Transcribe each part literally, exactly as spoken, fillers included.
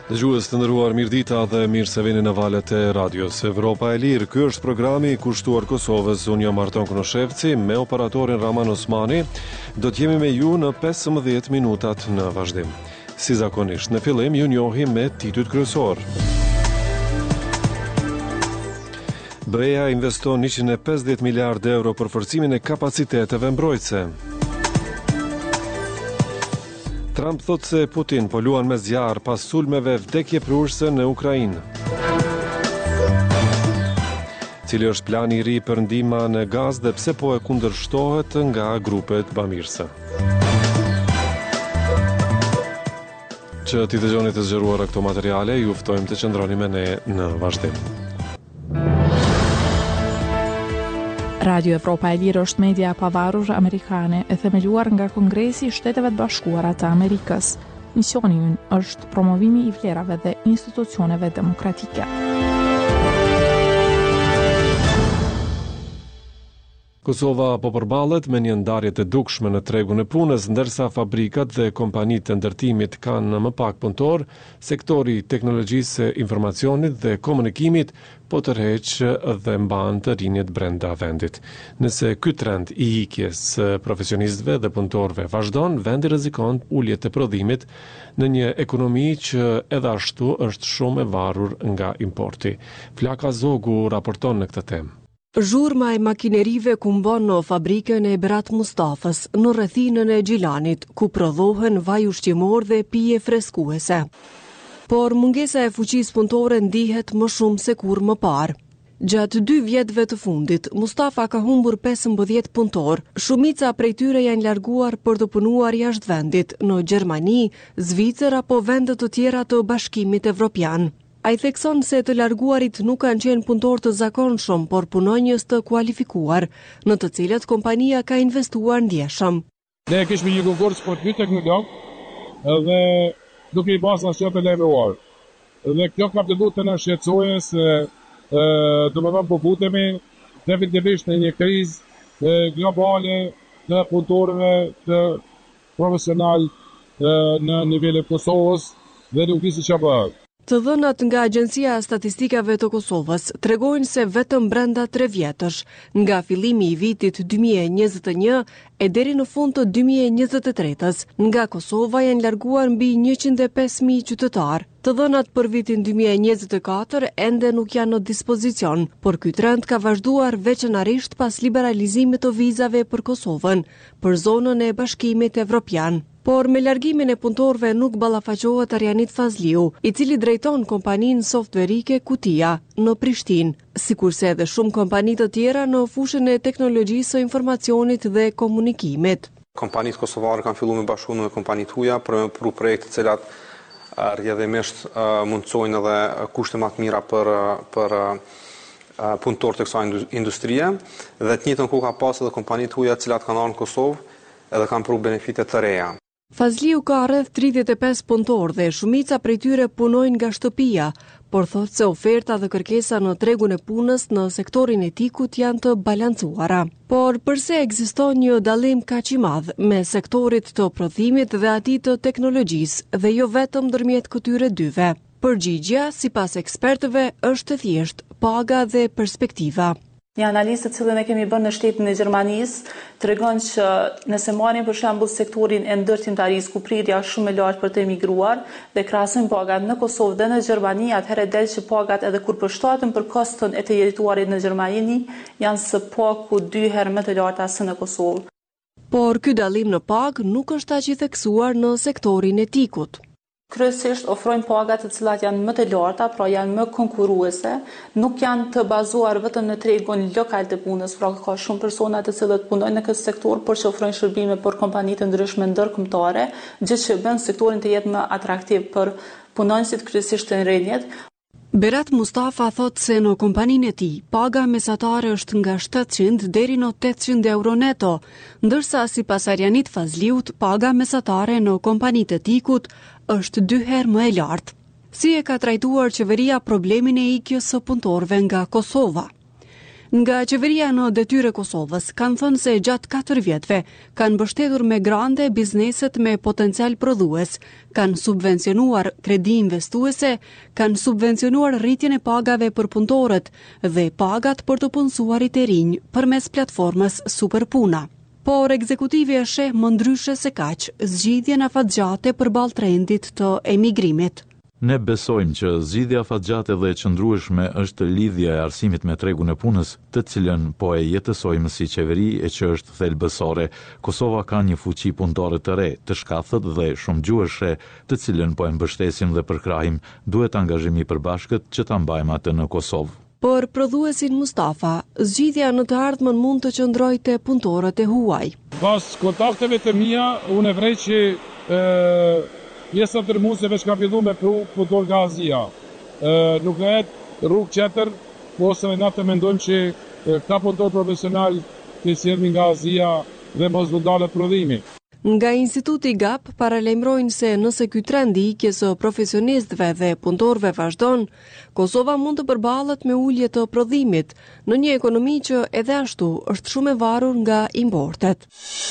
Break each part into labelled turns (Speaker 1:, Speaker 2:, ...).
Speaker 1: Dëgjues të nderuar, mirëdita dhe mirë se vini në valët e radios Evropa e Lirë. Ky është programi i kushtuar Kosovës. Unë jam Marton Konoshevci me operatorin Raman Osmani. Do të jemi me ju në pesëmbëdhjetë minutat në vazhdim. Si zakonisht, në fillim ju njohim me titujt kryesor. B E A investon njëqind e pesëdhjetë miliardë euro për forcimin e kapaciteteve mbrojtëse. Trump thot se Putin po luan me zjarr pas sulmeve vdekje prurëse në Ukrainë. Cili është plani i ri për ndihma në gaz dhe pse po e kundërshtohet nga grupet bamirëse. Që t'i dëgjoni të zgjeruara këto materiale, ju ftojmë të qëndroni me ne në vazhdim.
Speaker 2: Radio Evropa e Lirë është media e pavarur amerikane e themeluar nga Kongresi i Shteteve të Bashkuara të Amerikës. Misioni i ynë është promovimi i vlerave dhe institucioneve demokratike.
Speaker 1: Kosova po përballet me një ndarje të dukshme në tregun e punës, ndërsa fabrikat dhe kompanitë të ndërtimit kanë më pak punëtor, sektori i teknologjisë së informacionit dhe komunikimit po tërheq dhe mban të rinjët brenda vendit. Nëse ky trend i ikjes së profesionistëve dhe punëtorëve vazhdon, vendi rrezikon ulje të prodhimit në një ekonomi që edhe ashtu është shumë e varur nga importi. Flaka Zogu raporton në këtë temë.
Speaker 3: Zhurma e makinerive ku mbon në fabrikën e Berat Mustafës në rrethinën e Gjilanit, ku prodhohen vaj ushqimor dhe pije freskuese. Por mungesa e fuqisë punëtore ndihet më shumë se kur më parë. Gjatë dy vjetëve të fundit, Mustafa ka humbur pesëmbëdhjetë punëtor. Shumica prej tyre janë larguar për të punuar jashtë vendit, në Gjermani, Zvicër apo vende të tjera të Bashkimit Evropian. Ai thekson se të larguarit nuk kanë qenë punëtor të zakonshëm, por punonjës të kualifikuar, në të cilët kompania ka investuar ndjeshëm.
Speaker 4: Ne kishme një konkurs për dy teknolog, dhe nuk i basa asgjë të lejuar. Dhe kjo ka filluar të na shqetësojë se do të po futemi definitivisht në një krizë globale të punëtorëve të profesional në nivelin e Kosovës dhe nuk di si çfarë bëhet.
Speaker 3: Të dhënat nga Agjencia e Statistikave të Kosovës tregojnë se vetëm brenda tre vjetësh, nga fillimi i vitit dy mijë e njëzet e një e deri në fund të dy mijë e njëzet e tretës, nga Kosova janë larguar mbi njëqind e pesë mijë qytetar. Të dhënat për vitin dy mijë e njëzet e katër ende nuk janë në dispozicion, por ky trend ka vazhduar veçanërisht pas liberalizimit të vizave për Kosovën, për zonën e Bashkimit Evropian. Por me largimin e punëtorëve nuk ballafaqohet Arjanit Fazliu, i cili drejton kompaninë softverike Kutia në Prishtinë, sikurse edhe shumë kompani të tjera në fushën e teknologjisë së informacionit dhe komunikimit.
Speaker 5: Kompanitë kosovare kanë filluar me bashkëpunë me kompani të huaja për me pru projekte të cilat rrjedhimisht mundsojnë edhe kushte më të mira për për punëtorët e kësaj industrie, dhe të njëjtën kohë ka pas edhe kompani të huaja të cilat kanë ardhur në Kosovë edhe kanë pru benefite të reja.
Speaker 3: Fazliu ka rreth tridhjetë e pesë punëtorë dhe shumica prej tyre punojnë nga shtëpia, por thotë se oferta dhe kërkesa në tregun e punës në sektorin e tikut janë të balancuara. Por përse ekziston një dallim kaq i madh me sektorit të prodhimit dhe atij të teknologjisë dhe jo vetëm ndërmjet këtyre dyve? Përgjigjja, sipas ekspertëve, është e thjeshtë: paga dhe perspektiva.
Speaker 6: Një analizë të cilën e kemi bërë në shtetin e Gjermanisë tregon që nëse marrim për shembull sektorin e ndërtimtarisë, ku prirja është shumë e lartë për të emigruar dhe krahasojmë pagat në Kosovë dhe në Gjermani, atëherë del që pagat edhe kur përshtaten për koston e të jetuarit në Gjermani janë së paku dy herë më të larta se në Kosovë.
Speaker 3: Por ky dallim në pagë nuk është aq i theksuar në sektorin e tikut.
Speaker 6: Kryesisht ofrojnë pagat të cilat janë më të larta, pra janë më konkurruese, nuk janë të bazuar vetëm në tregun lokal të punës, pra ka shumë persona të cilët punojnë në këtë sektor, por që ofrojnë shërbime për kompani të ndryshme ndërkombëtare, gjë që bën sektorin të jetë më atraktiv për punonësit, kryesisht të rinjt.
Speaker 3: Berat Mustafa thot se në kompaninë e tij, paga mesatare është nga shtatëqind deri në tetëqind euro neto, ndërsa sipas Arjanit Fazliut, paga mesatare në kompanitë e tikut është dy herë më e lartë. Si e ka trajtuar qeveria problemin e ikjes së punëtorëve nga Kosova? Nga qeveria në detyrë e Kosovës kanë thënë se gjatë katër vjetëve kanë mbështetur me grante bizneset me potencial prodhues, kanë subvencionuar kredi investuese, kanë subvencionuar rritjen e pagave për punëtorët dhe pagat për të punësuarit e rinj përmes platformës Superpuna. Por ekzekutivi e sheh më ndryshe se kaq, zgjidhjen afatgjate përballë trendit të emigrimit.
Speaker 7: Ne besojmë që zgjidhja afatgjate dhe e qëndrueshme është lidhja e arsimit me tregun e punës, të cilën po e jetësojmë si qeveri e që është thelbësore. Kosova ka një fuqi punëtore të re, të shkathët dhe shumë gjuhëshe, të cilën po e mbështesim dhe përkrahim. Duhet angazhimi i përbashkët që ta mbajmë atë në Kosovë.
Speaker 3: Për prodhuesin Mustafa, zgjidhja në të ardhmen mund të qëndrojë te punëtorët e huaj.
Speaker 4: Pas kontakteve të mia, unë e vrej që e, pjesa tërmueseve që ka filluar me pru punëtor nga Azia. E, nuk lehet rrugë tjetër, ose na të mendojmë që e, ka punëtor profesional që sjellin nga Azia dhe mos do dalë prodhimi.
Speaker 3: Nga Instituti G A P paralajmërojnë se nëse ky trend i ikjes së profesionistëve dhe punëtorëve vazhdon, Kosova mund të përballet me ulje të prodhimit në një ekonomi që edhe ashtu është shumë e varur nga importet.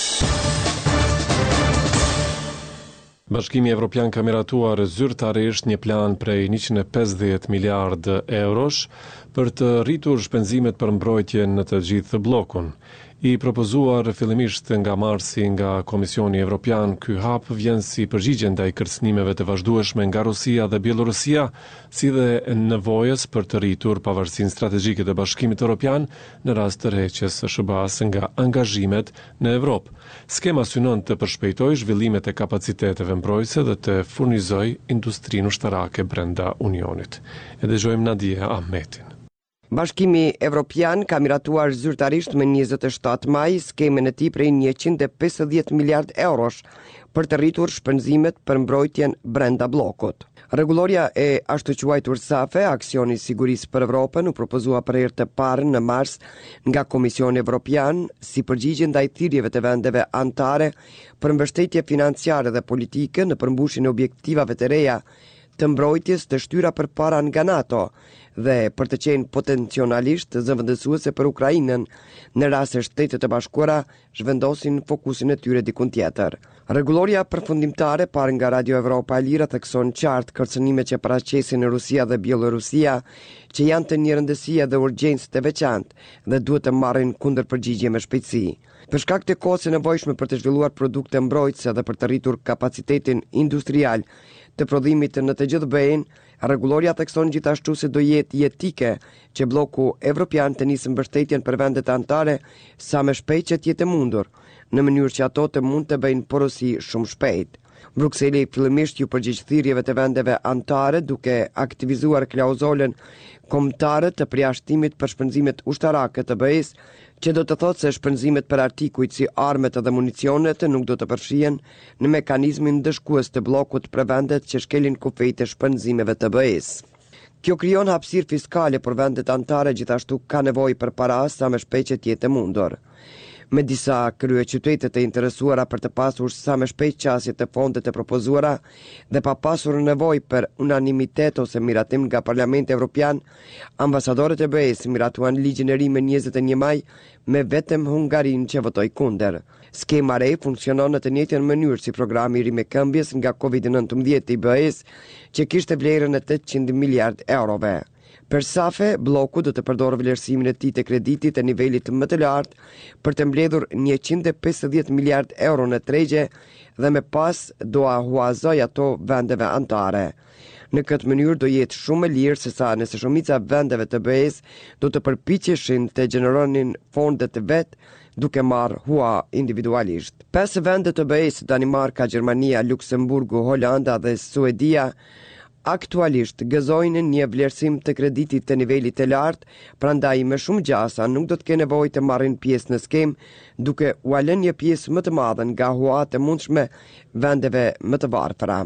Speaker 1: Bashkimi Evropian ka miratuar zyrtarisht një plan prej njëqind e pesëdhjetë miliardë eurosh për të rritur shpenzimet për mbrojtjen në të gjithë bllokun. I propozuar fillimisht nga marsi nga Komisioni Evropian, ky hap vjen si përgjigje ndaj kërcënimeve të vazhdueshme nga Rusia dhe Bielorusia, si dhe nevojës për të rritur pavarësinë strategjike të Bashkimit Evropian në rast të rreqjes së S B A-s nga angazhimet në Evropë. Skema synon të përshpejtojë zhvillimet e kapaciteteve mbrojtëse dhe të furnizojë industrinë ushtarake brenda Unionit. E dëgjojmë Nadia Ahmetin.
Speaker 8: Bashkimi Evropian ka miratuar zyrtarisht me njëzet e shtatë maj skemën e tij prej njëqind e pesëdhjetë miliardë eurosh për të rritur shpenzimet për mbrojtjen brenda bllokut. Rregulloria e ashtu quajtur SAFE, Aksioni i Sigurisë për Evropën, u propozua për herë të parë në mars nga Komisioni Evropian si përgjigje ndaj thirrjeve të vendeve anëtare për mbështetje financiare dhe politike në përmbushjen e objektivave të reja të mbrojtjes të shtyra përpara nga NATO dhe për të qenë potencialisht zëvendësuese për Ukrainën në rast se Shtetet e Bashkuara zhvendosin fokusin e tyre diku tjetër. Rregulloria përfundimtare parë nga Radio Evropa e Lira thekson qartë kërcënimet që paraqesin Rusia dhe Bielorusia, që janë të një rëndësie dhe urgjencë të veçantë dhe duhet të marrin kundërpërgjigje me shpejtësi. Për shkak të kohës së nevojshme për të zhvilluar produkte mbrojtëse dhe për të rritur kapacitetin industrial të prodhimit në të gjithë B E-n, rregulloria thekson gjithashtu se do jetë jetike që bloku evropian të nisë mbështetjen për vendet anëtare sa më shpejt që të jetë mundur, në mënyrë që ato të mund të bëjnë porosi shumë shpejt. Brukseli fillimisht ju përgjigj thirrjeve të vendeve anëtare duke aktivizuar klauzolën kombëtare të përjashtimit për shpenzimet ushtarake të B E-s, që do të thotë se shpenzimet për artikujt si armet dhe municionet nuk do të përfshihen në mekanizmin dëshkues të bllokut për vendet që shkelin kufijtë e shpenzimeve të B E-s. Kjo krijon hapësirë fiskale për vendet anëtare, gjithashtu ka nevojë për para sa më shpejt që të jetë mundur. Me disa kryeqytete të interesuara për të pasur sa më shpejt qasje të fondet e propozuara dhe pa pasur nevojë për unanimitet ose miratim nga Parlamenti Evropian, ambasadorët e B E-s miratuan ligjin e ri me njëzet e një maj me vetëm Hungarinë që votoi kundër. Skema re funksionon në të njëjtën mënyrë si programi i rimekëmbjes nga kovid nëntëmbëdhjetë i B E-s, që kishte vlerën e tetëqind miliardë eurove. Për SAFE, bloku do të përdorë vlerësimin e tij të kreditit të nivelit më të lartë për të mbledhur njëqind e pesëdhjetë miliardë euro në tregje dhe me pas do a huazoj ato vendeve anëtare. Në këtë mënyrë do jetë shumë më lirë se sa nëse shumica vendeve të B E-s do të përpiqeshin të gjeneronin fondet të vet duke marrë hua individualisht. Pesë vende të B E-s, Danimarka, Gjermania, Luksemburgu, Holanda dhe Suedia, aktualisht gëzojnë një vlerësim të kreditit të nivelit të lartë, prandaj me shumë gjasa nuk do të kenë nevojë të marrin pjesë në skemë, duke u lënë një pjesë më të madhe nga huat e mundshme vendeve më të varfëra.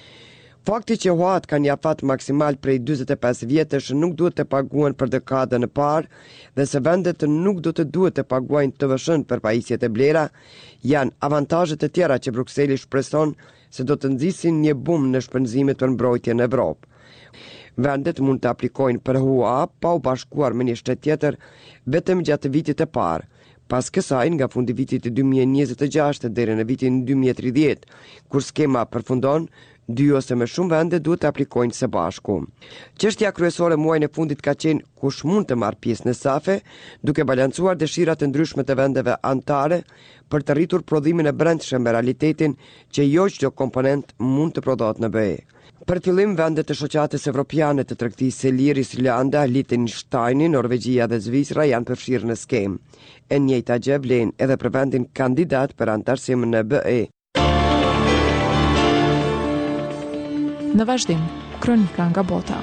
Speaker 8: Fakti që huat kanë një afat maksimal prej dyzet e pesë vjetësh nuk duhet të paguhen për dekadën e parë dhe se vendet nuk do të duhet të paguajnë T V S-n për pajisjet e blera, janë avantazhet e tjera që Brukseli shpreson se do të nxisin një bum në shpenzimet për mbrojtje në Evropë. Vendet mund të aplikojnë për H U A pa u bashkuar me një shtet tjetër vetëm gjatë vitit të parë. Pas kësaj, nga fundi vitit dy mijë e njëzet e gjashtë deri në vitin dy mijë e tridhjetë, kur skema përfundon, dy ose më shumë vende duhet të aplikojnë së bashku. Çështja kryesore muajin e fundit ka qenë kush mund të marrë pjesë në safe, duke balancuar dëshirat e ndryshme të vendeve anëtare për të rritur prodhimin e brendshëm me realitetin që jo çdo komponent mund të prodhohet në B E. Për fillim, vendet e shoqatës evropiane të tregtisë së lirë, Islanda, Liechtensteini, Norvegjia dhe Zvicra janë përfshirë në skemë. E njëjta gjë vlen edhe për vendin kandidat për anëtarësim në B E.
Speaker 2: Në vazhdim, kronika nga bota.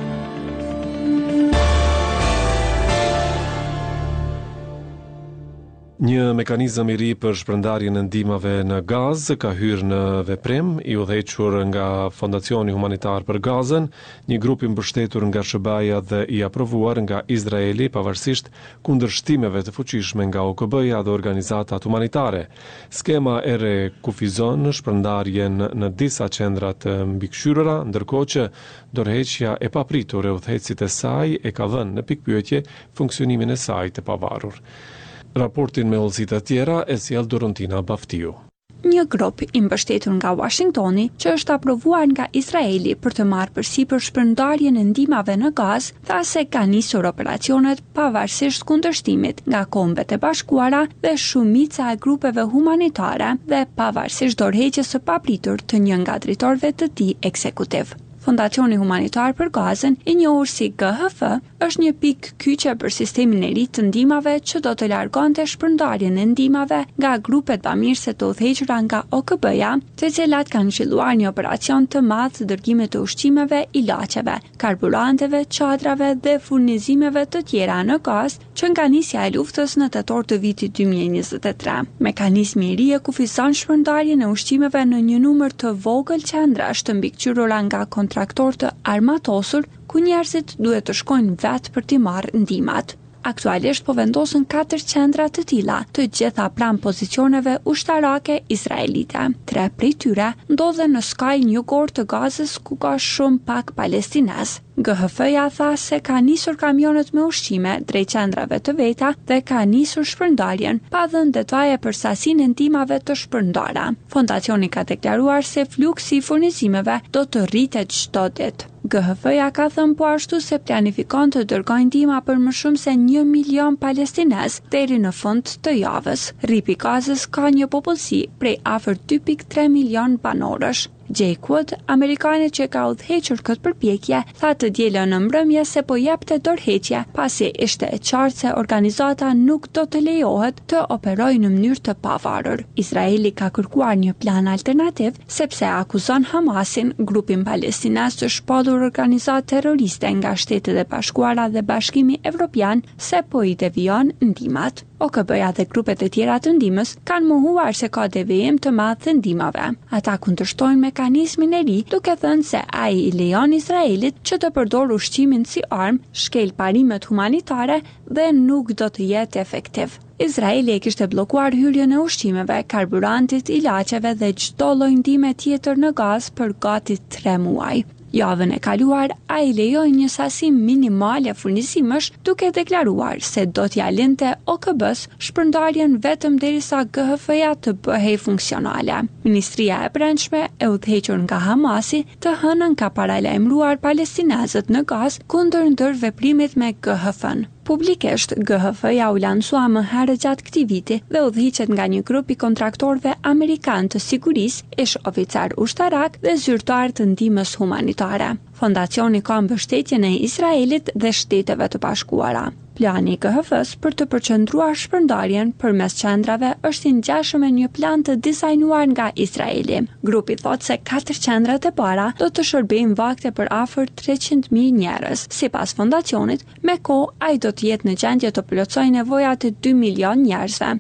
Speaker 1: Një mekanizëm i ri për shpërndarjen e ndihmave në Gazë ka hyrë në veprim, i udhëhequr nga Fondacioni Humanitar për Gazën, një grup i mbështetur nga S B A-ja dhe i aprovuar nga Izraeli pavarësisht kundërshtimeve të fuqishme nga O K B-ja dhe organizatat humanitare. Skema e re kufizon shpërndarjen në disa qendra të mbikëqyrura, ndërkohë që dorëheqja e papritur e udhëheqësit e saj e ka vënë në pikpyetje funksionimin e saj të pavarur. Raportin me udhëzit të tjera e sjell Dorontina Baftiu.
Speaker 9: Një grup i mbështetur nga Washingtoni, që është aprovuar nga Izraeli për të marrë përsipër shpërndarjen e ndihmave në Gazë, tha se ka nisur operacionet pavarësisht kundërshtimit nga Kombet e Bashkuara dhe shumica e grupeve humanitare dhe pavarësisht dorëheqjes së papritur të një nga drejtorëve të tij ekzekutiv. Fondacioni Humanitar për Gazën, i njohur si G H F, është një pikë kyçe për sistemin e ri të ndihmave që do të largonte shpërndarjen e ndihmave nga grupet bamirëse të udhëhequra nga O K B-ja, të cilat kanë zhvilluar një operacion të madh të dërgimit të ushqimeve, ilaçeve, karburanteve, çadrave dhe furnizimeve të tjera në Gazë, që nga nisja e luftës në tetor të vitit dy mijë e njëzet e tre. Mekanizmi i ri e kufizon shpërndarjen e ushqimeve në një numër të vogël qendrash të mbikëqyrura nga kontraktor të armatosur, ku njerëzit duhet të shkojnë vetë për t'i marrë ndihmat. Aktualisht po vendosen katër qendra të tilla, të gjitha pranë pozicioneve ushtarake izraelite. Tre prej tyre ndodhen në skajin jugor të Gazës, ku ka shumë pak palestinez. G H F-ja tha se ka nisur kamionet me ushqime drejt qendrave të veta dhe ka nisur shpërndarjen, pa dhënë detaje për sasinë e ndihmave të shpërndara. Fondacioni ka deklaruar se fluksi i furnizimeve do të rritet çdo ditë. G H F-ja ka thënë po ashtu se planifikon të dërgojë ndihma për më shumë se një milion palestinez deri në fund të javës. Rripi Gazës ka një popullsi prej afër dy pikë tre milion banorësh. Jake Wood, amerikani që ka udhëhequr këtë përpjekje, tha të dielën në mbrëmje se po jepte dorëheqje, pasi ishte e qartë se organizata nuk do të lejohet të operojë në mënyrë të pavarur. Izraeli ka kërkuar një plan alternativ sepse akuzon Hamasin, grupin palestinez të shpallur organizatë terroriste nga Shtetet e Bashkuara dhe Bashkimi Evropian, se po i devijon ndihmat. O K B-ja dhe grupet e tjera të ndihmës kanë mohuar se ka devijim të madh të ndihmave. Ata kundërshtojnë mekanizmin e ri, duke thënë se ai i lejon Izraelit që të përdorë ushqimin si armë, shkel parimet humanitare dhe nuk do të jetë efektiv. Izraeli e kishte bllokuar hyrjen e ushqimeve, karburantit, ilaçeve dhe çdo lloj ndihme tjetër në Gazë për gati tre muaj. Javën e kaluar, ai lejoi një sasi minimale furnizimesh, duke deklaruar se do t'ja linte O K B-s shpërndarjen vetëm derisa G H F-ja të bëhej funksionale. Ministria e Brendshme, e udhëhequr nga Hamasi, të hënën ka paralajmëruar palestinezët në Gazë kundër ndërveprimit me G H F-n. Publikisht, G H F-ja u lansua më herët gjatë këtij viti dhe udhëhiqet nga një grup i kontraktorëve amerikan të sigurisë, ish oficar ushtarak dhe zyrtar të ndihmës humanitare. Fondacioni ka mbështetjen e Izraelit dhe Shteteve të Bashkuara. Plani i G H F-s për të përqendruar shpërndarjen përmes qendrave është i ngjashëm me një plan të dizajnuar nga Izraeli. Grupi thotë se katër qendrat e para do të shërbejnë vakte për afër treqind mijë njerëz. Sipas fondacionit, me kohë ai do të jetë në gjendje të plotësojë nevojat e dy milion njerëzve.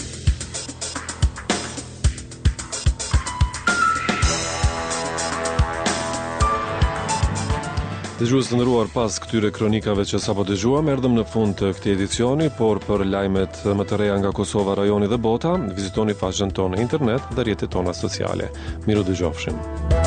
Speaker 1: Dëgjues të nderuar, pas këtyre kronikave që sapo dëgjuam, erdhëm në fund të këtij edicioni, por për lajmet më të reja nga Kosova, rajoni dhe bota, vizitoni faqen tonë në internet dhe rrjetet tona sociale. Miru dëgjofshim.